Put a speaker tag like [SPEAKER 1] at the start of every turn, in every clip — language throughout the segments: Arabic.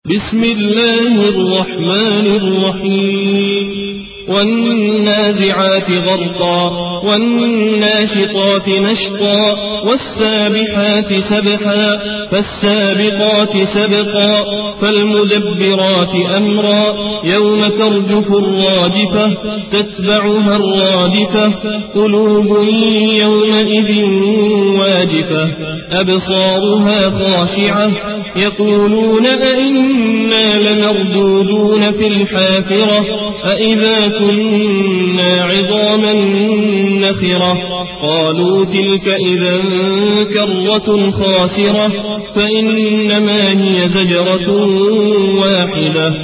[SPEAKER 1] بسم الله الرحمن الرحيم والنازعات غرقا والناشطات نشطا والسابحات سبحا فالسابقات سبقا فالمدبرات أمرا يوم ترجف الراجفة تتبعها الرادفة قلوب يومئذ واجفة أبصارها خاشعة يقولون أئنا لمردودون في الحافرة أئذا كنا عظاما نخرة قالوا تلك إذا كرة خاسرة فإنما هي زجرة واحدة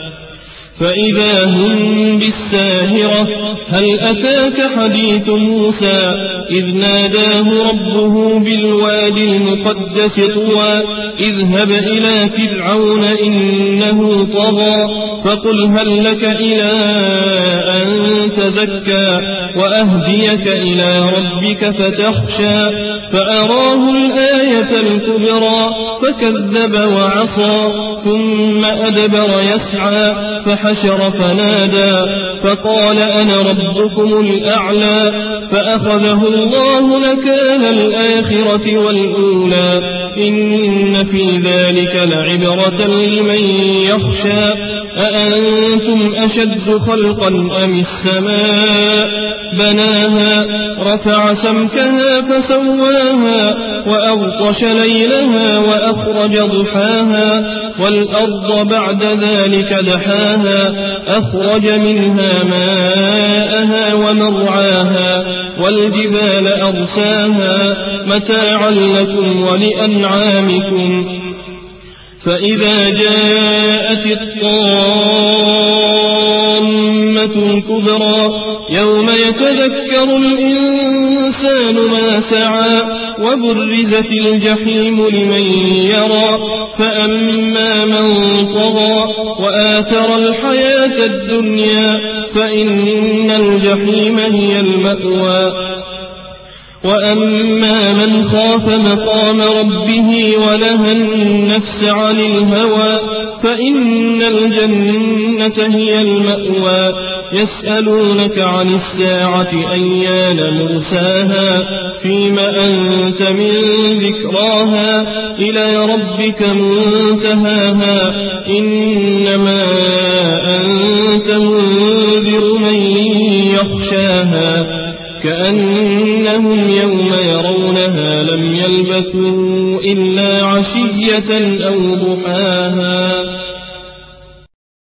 [SPEAKER 1] فإذا هم بالساهرة هل أتاك حديث موسى إذ ناداه ربه بالوادي المقدس طوى اذهب إلى فرعون إنه طغى فقل هل لك إلى أن تزكى وأهديك إلى ربك فتخشى فأراه الآية الكبرى فكذب وعصى ثم أدبر يسعى فحشر فنادى فقال أنا ربكم الأعلى فأخذه الله نكال الآخرة والأولى إن في ذلك لعبرة لمن يخشى أأنتم أشد خلقا أم السماء بناها رفع سمكها فسواها وأغطش ليلها وأخرج ضحاها والأرض بعد ذلك دحاها أخرج منها ماءها ومرعاها والجبال أرساها متاعا لكم ولأنعامكم فإذا جاءت الطامة الكبرى يوم يتذكر الإنسان ما سعى وبرزت الجحيم لمن يرى فأما من طغى وآثر الحياة الدنيا فإن الجحيم هي المأوى وأما من خاف مقام ربه ونهى النفس عن الهوى فإن الجنة هي المأوى يسألونك عن الساعة أيان مرساها فيم أنت من ذكراها إلى ربك منتهاها إنما أنت منذر من يخشاها كأنهم يوم يرونها لم يلبثوا إلا عشية أو ضحاها